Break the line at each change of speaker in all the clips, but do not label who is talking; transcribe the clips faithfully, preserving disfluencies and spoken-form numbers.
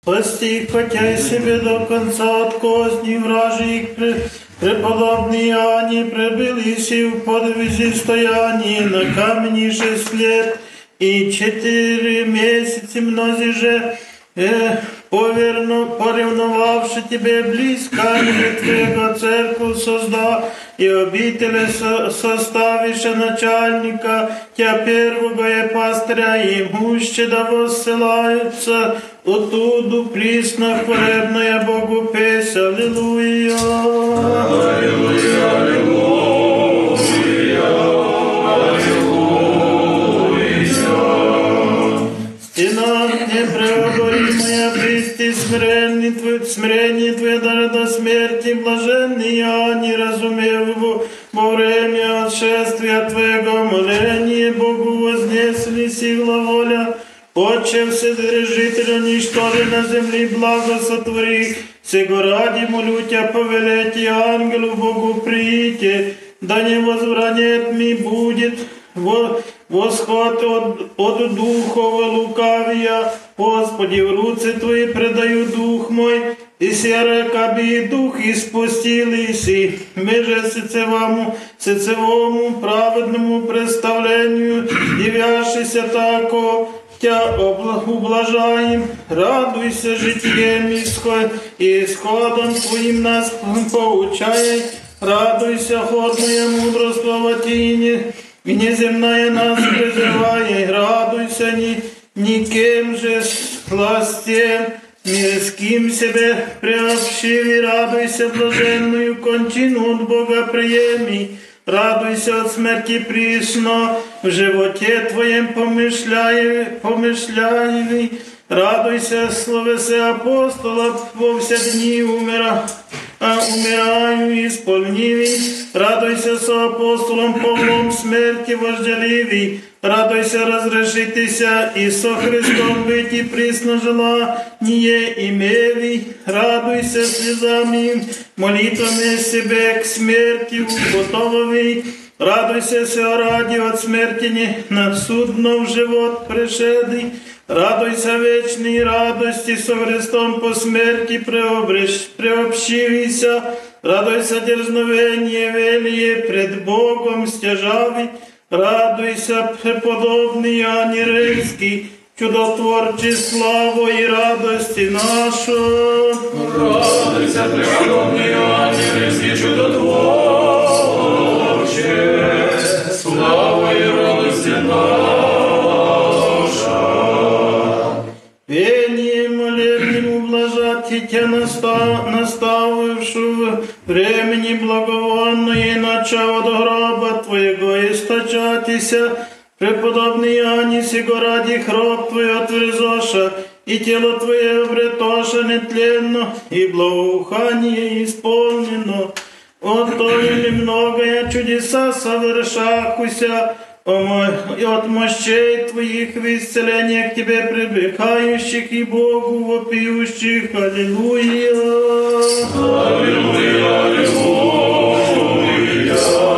Постиг, хотя и себе до конца от козни вражьих, преподобный Иоанне прибылись и в подвизе стоянии на камени шесть лет и четыре месяца мнози же, э, поверну, поревновавши тебе близко, и твоего церковь созда, и обители со, составиша начальника, тя первого и пастыря, и муще да воссылаются, оттуду присно хвалебная Богу песнь. Аллилуйя!
Аллилуйя, аллилуйя, аллилуйя.
Стена непреодолимая, присти смиренный твой, смирение твое даже до смерти, блаженный я, не разумев его, во время отшествия твоего моления Богу вознеслись и глаголя. Отче Вседержителя, ничтоже на земле благо сотвори, сего ради молю Тя повелете ангелу Богу приите, да не возвранет ми будет восход от, от духова лукавия. Господи, в руцы Твои предаю дух мой, и сере каби дух испустились, и меже сецевому, сецевому праведному представлению, явяшися тако, Тя ублажаем, радуйся житием исход, и исходом Твоим нас поучай, радуйся, ходная мудрость Лаватине, и неземная нас призывай, радуйся ни, никем же сластем, мирским себе приобщили, радуйся блаженную кончину от Бога приеми. Радуйся от смерти присно, в животе Твоем помышляй, помышляй, радуйся, словесе апостола, во все дни умира, а умираю исполнивый, радуйся со апостолом Павлом смерти вожделивый, радуйся разрешитися и со Христом быть и присно желание имели, радуйся слезами, молитвами себе к смерти уготововый, радуйся все ради от смерти не на судно в живот пришедый, радуйся вечной радости со Христом по смерти приобщивися, радуйся дерзновение велие пред Богом стяжавый, радуйся преподобный Иоанне Рильский, чудотворче славу и радости нашу.
Радуйся, преподобный Иоанне Рильский, чудотворче славу и радости наша.
Пением молебнем ублажати Тя наставившего времени благовонное начало до гроба Твоего источатися, преподобный Иоанне сего ради гроб Твой отверзоша, и тело Твое обретоша нетленно, и благоухание исполнено. От то или многое чудеса совершахуся, и от мощей Твоих в исцеление к Тебе прибегающих и Богу вопиющих. Аллилуйя!
Аллилуйя, аллилуйя,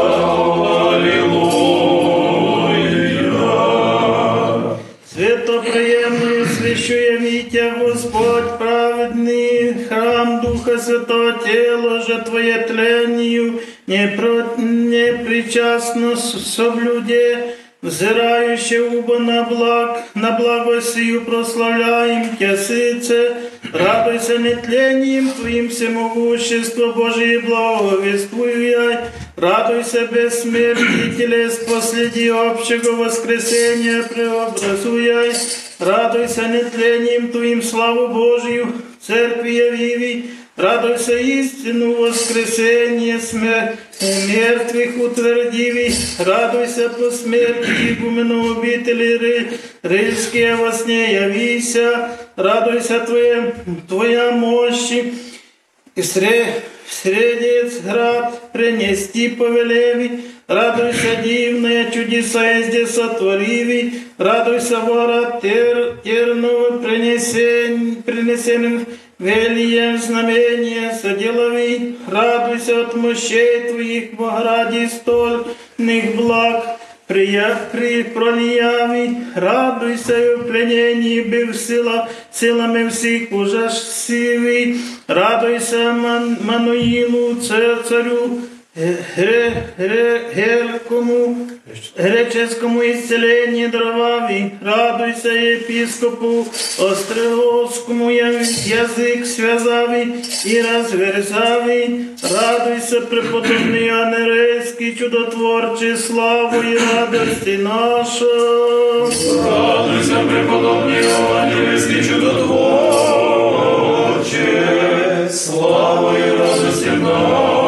аллилуйя.
Святоприемную свящуя Витя, Господь праведный, храм Духа Святого, тело же Твое тлению, не, про, не причастно соблюде, взирающее убо на благ, на благо сию прославляем Тя сыце, радуйся нетлением Твоим всемогущество Божие благовествуй, радуйся бессмертие телес последи общего воскресения преобразуй, радуйся нетлением Твоим славу Божию, церкви явиви, радуйся истину воскресения мертвых утвердиви, радуйся по смерти игумену обители Рильские во сне явися, радуйся Твоя, Твоя мощи, и средец град принести повелеви, радуйся дивные чудеса здесь сотвoriви, радуйся ворот тер, терного принесен, принесенных велием знамения соделови, радуйся от мощей Твоих во граде стольных благ, Прия, при прояві, радуйся і в плененні бив сила, силами всіх ужасивий, радуйся Ман, Мануїлу, це царю, гре, гре, геркому, греческому исцелении дровави, радуйся епископу, Острогоскому язык связави и разверзави, радуйся преподобный Анерейский, чудотворчий, славу и радости наша.
Радуйся, преподобный Анерейский, чудотворчий, славу и радости наша.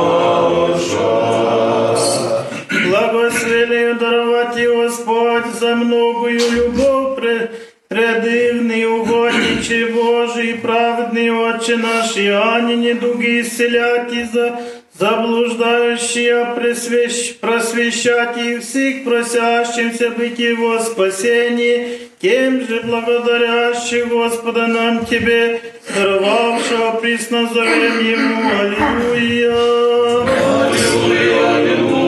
Благословили даровать и Господь за многою любовь, предивный, угодничий Божий, праведный Отче наш, и ани недуги исцелять и за заблуждающие просвещ, просвещать и всех просящимся быть Его спасении, тем же благодарящих Господа нам Тебе, даровавшего присно зовем Ему. Аллилуйя!
Аллилуйя, аллилуйя.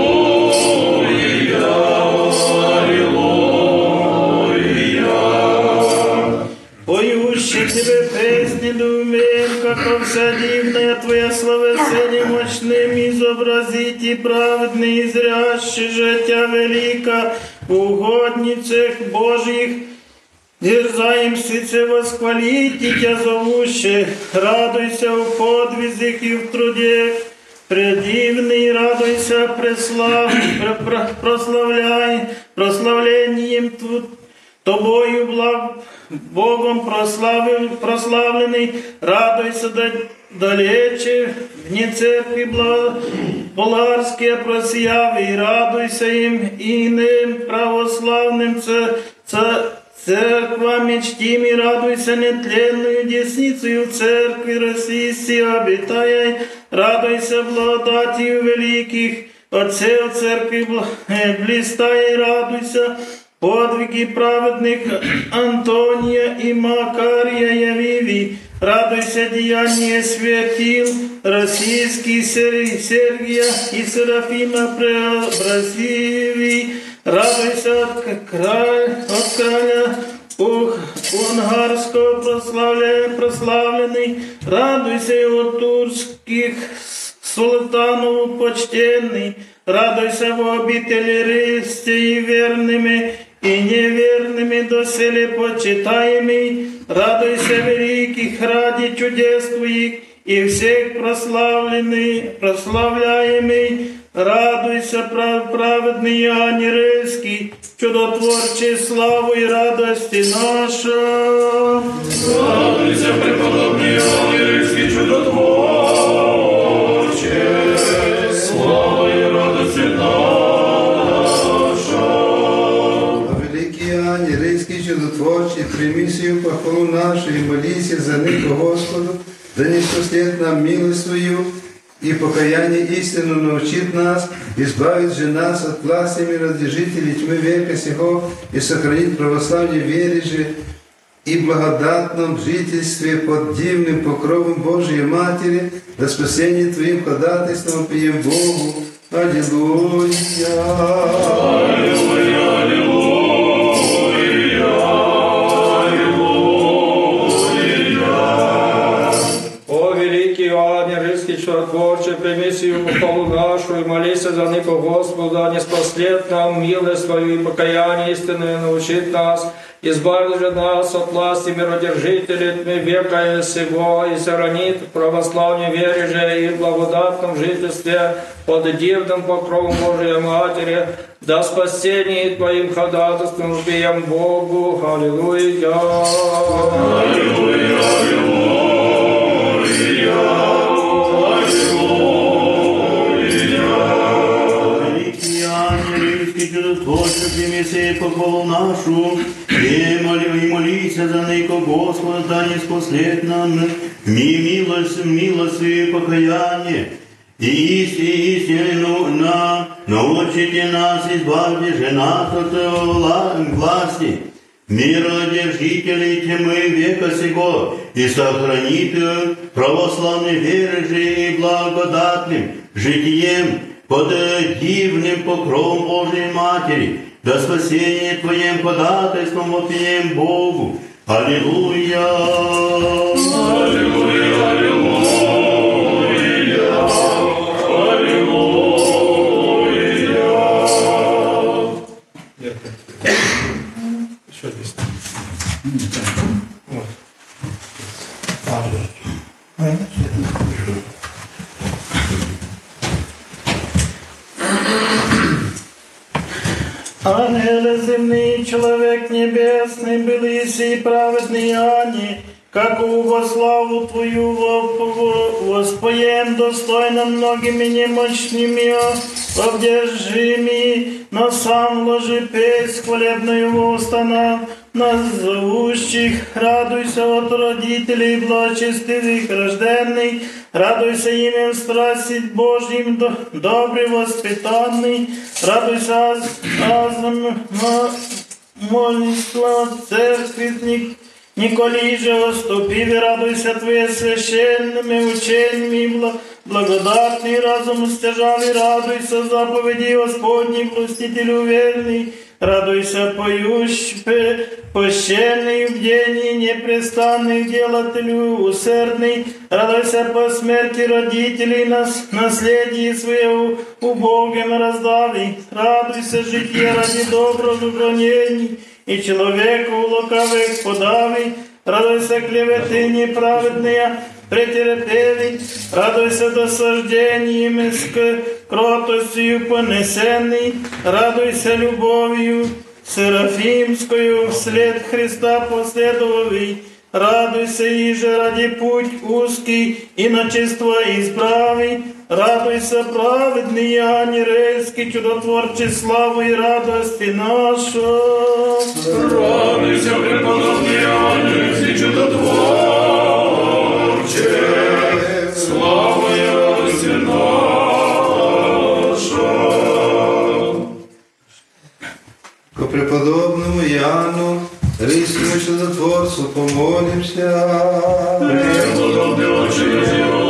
Поющий Тебе песни думаем, как вся дивная Твоя славесение мощным изобразить и праведный, зрящий же Тя велика в угодницах Божьих. Дерзаем сердце восхвалить и Тя зовущих, радуйся в подвизах и в труде. Предивный, радуйся, преслав, прославляй, прославлением Тобою благ, Богом прославил, прославленный, радуйся далече, вне церкви Болгарские просияви, радуйся им иным православным церквам чтим, и радуйся нетленную десницею церкви российской обитая, радуйся благодатью великих отцев церкви блистая, радуйся подвиги праведных Антония и Макария явиви, радуйся деяния святил российский Сергия и Серафима преобразиви, радуйся от краля, от краля Унгарского прославленный, радуйся и от турских султанов почтенный, радуйся в обители Ристе и верными, и неверными доселе почитаемый, радуйся великих ради чудес Твоих, и всех прославленный, прославляемый, радуйся, праведный Анерейский, чудотворчий, славу и радости наша.
Радуйся, преподобный Анерейский, чудотворчий, славу и радости наша.
Великий Анерейский, чудотворчий, прими сию похвалу нашу и молись за них Господу, да не спаслет нам милость Свою, и покаяние истину научит нас, избавит же нас от власти миродержителей тьмы века сего и сохранит православие вере же и благодатном жительстве под дивным покровом Божией Матери, до спасения Твоим ходатайством пием Богу. Аллилуйя!
Аллилуйя, аллилуйя.
Чудотворче, прими сию похвалу нашу и молися за Нико Господа, не спаслет нам милость Твою и покаяние истинное научит нас, избавил же нас от власти миродержителей тьмы века сего и сохранит в православной вере же и в благодатном жительстве под дивным покровом Божией Матери, до спасения Твоим ходатайством пием Богу. Аллилуйя!
Аллилуйя, аллилуйя.
Чудотворче, прими сей похвалу нашу, и моли, и молися за Нико Господа, да не спаслет нам ми милость, милость и покаяние, и исти, истину на, научите нас, избавьте же нас от власти, миродержителей тьмы века сего, и сохранит православной веры же и благодатным житием под дивным покровом Божьей Матери, до спасения Твоим ходатайством вопием Богу. Аллилуйя!
Аллилуйя, аллилуйя, аллилуйя.
Еще здесь.
Ангелы земные, человек небесный, белиси и праведный Ани, как во славу Твою воспоем достойно многими немощными, обдержими, но сам ложи песнь хвалебную в уста нам, нас зовущих. Радуйся от родителей благочестивых рожденный, радуйся имен страсти Божьим, добрый воспитанный, радуйся азом молитва церкви, Николи же оступив, радуйся Твои священными учениями, благодатный разум стяжавый, радуйся заповеди Господней, властителю верный, радуйся поющий, пощенный в бдении, непрестанный делателю усердный, радуйся по смерти родителей, нас, наследие свое убогим раздавый, радуйся житие ради доброго гонений, и человеку лукавых подавый, радуйся клеветы неправедные, претерпелый, радуйся досаждением с кротостью понесенный, радуйся любовью серафимскую вслед Христа последовавый, радуйся иже ради путь узкий и начество избравый, радуйся праведный ангельский чудотворче славу и радости наша.
Радуйся, преподобный ангельский чудотворче, слава и радость наша.
Ко преподобному Иоанну, Рийскому чудотворцу, помолимся.
Преподобный Отче,